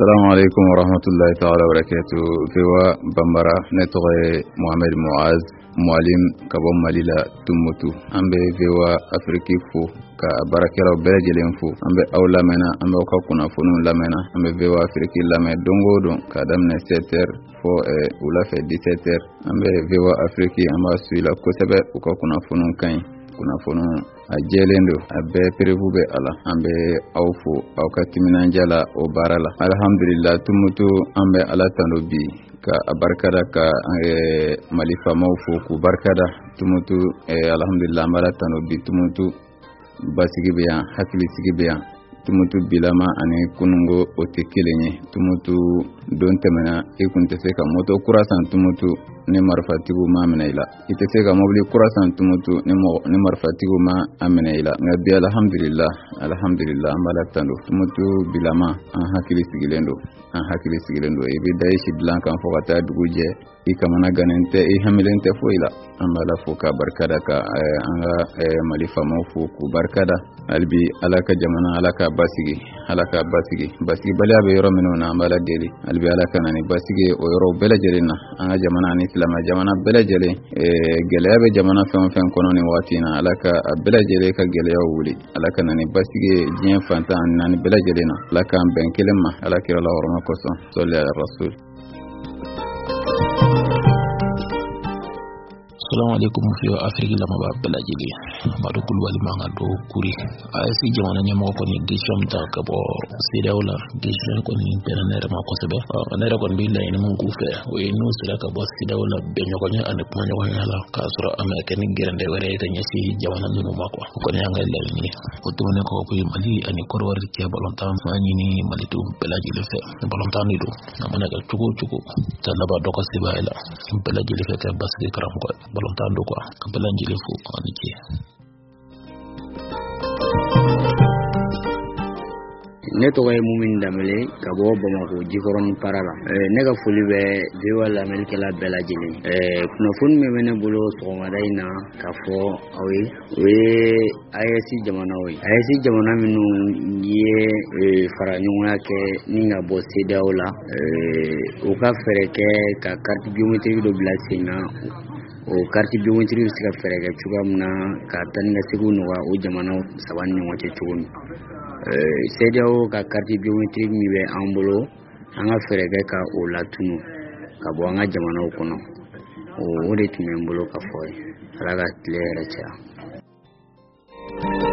Assalamu alaikum wa rahmatullahi ta'ala wa barakatuh. Fewa Bambara ne tɔgɔ ye Mohamed Muaz Mualim ka bɔ Mali la Tumutu. An bɛ Fewa Afriki fo ka baarakɛlaw bɛɛ lajɛlen fo. An bɛ aw lamɛnna, an bɛ aw ka kunnafoniw lamɛnna. An bɛ Fewa Afriki lamɛn don o don ka daminɛ 7h fo wula fɛ 17h. An bɛ Fewa Afriki an b'a suivre la kosɛbɛ u ka kunnafoniw ka ɲi. Kunnafoni a jɛlen don, a bɛɛ perebu bɛ a la. An bɛ aw fo aw ka timinandiya la o baara la. Alhamdulillah Tumutu an bɛ Ala tano bi ka a barikada ka Mali faamaw fo k'u barikada. Tumutu alhamdulillah an bɛ Ala tano bi. Tumutu basigi bɛ yan, hakilisigi bɛ yan. Tumutu bilama ani kunungo o tɛ kelen ye. Tumutu don tɛmɛna i kun tɛ se ka moto kura san Tumutu ni marifatigiw ma minɛ i la. I tɛ se ka mobili kura san Tumutu ni marifatigiw ma minɛ i la. Nka bi alhamdulillah an b'a la tando. Tumutu bilama an hakili sigilen don. I bɛ da i si dilan kan fɔ ka taa dugu jɛ. I kamana gannen tɛ, i hamilen tɛ foyi la. An b'a la fo ka barikada ka an ka Mali faamaw fo k'u barikada. Hali bi Ala ka jamana Ala ka basigi. Basigibaliya bɛ yɔrɔ minnu na an b'a la deli. Hali bi Ala ka na ni basigi o yɔrɔw bɛɛ lajɛlen na. An ka jamana ani silamɛ jamana bɛɛ lajɛlen. Gɛlɛya bɛ jamana fɛn o fɛn kɔnɔ nin waati in na Ala ka a bɛɛ lajɛlen ka gɛlɛyaw wuli. Ala ka na ni basigi diɲɛ fantan ani naani bɛɛ lajɛlen na. Ala k'an bɛn kelen ma. Ala kira la hɔrɔma kosɔn. Sɔli ala rasul. Assalamu alaikum fiyo Afriki lama ba bɛɛ lajɛlen. Madu Kulubali man ka don kuri. AES jamana ɲɛmɔgɔ kɔni décision ta ka bɔ CEDEAO la. Décision kɔni bɛnna ne yɛrɛ ma kosɛbɛ. Ne yɛrɛ kɔni bɛ laɲini mun k'u fɛ o ye n'u sera ka bɔ CEDEAO la bɛnɲɔgɔnya ani kumaɲɔgɔnya la k'a sɔrɔ a ma kɛ ni gɛrɛndɛ wɛrɛ ye ka ɲɛsin jamana ninnu ma quoi. O kɔni y'an ka laɲini ye. O tɛmɛnen kɔ ko Mali ani Côte d'Ivoire cɛ balontan an ɲini Malidenw bɛɛ lajɛlen fɛ. Balontan de don. A mana kɛ cogo o cogo ta laban dɔ ka sebaaya la. Bɛɛ lajɛlen fɛ kɛ basigi karamɔgɔ ye. Balontan do quoi. Ka bɛɛ lajɛlen fo ani ce. Ne tɔgɔ ye Mumin Danbele ka bɔ Bamako Jikɔrɔni para la. Ne ka foli bɛ VOA lamɛnnikɛla bɛɛ lajɛlen. Kunnafoni min bɛ ne bolo sɔgɔmada in na ka fɔ aw ye o ye AES jamanaw ye. AES jamana minnu ye fara ɲɔgɔnya kɛ ni ka bɔ CEDEAO la. U ka fɛɛrɛ kɛ ka carte biométrique dɔ bila sen kan. O carte biométrique bɛ se ka fɛɛrɛ kɛ cogoya min na ka taa ni ka seginw nɔgɔya o jamana saba ni ɲɔgɔn cɛ cogo min. CEDEAO ka carte biométrique min bɛ an bolo an ka fɛɛrɛ kɛ ka o latunu ka bɔ an ka jamanaw kɔnɔ. O de tun bɛ n bolo ka fɔ ye. Ala ka tile yɛrɛ caya.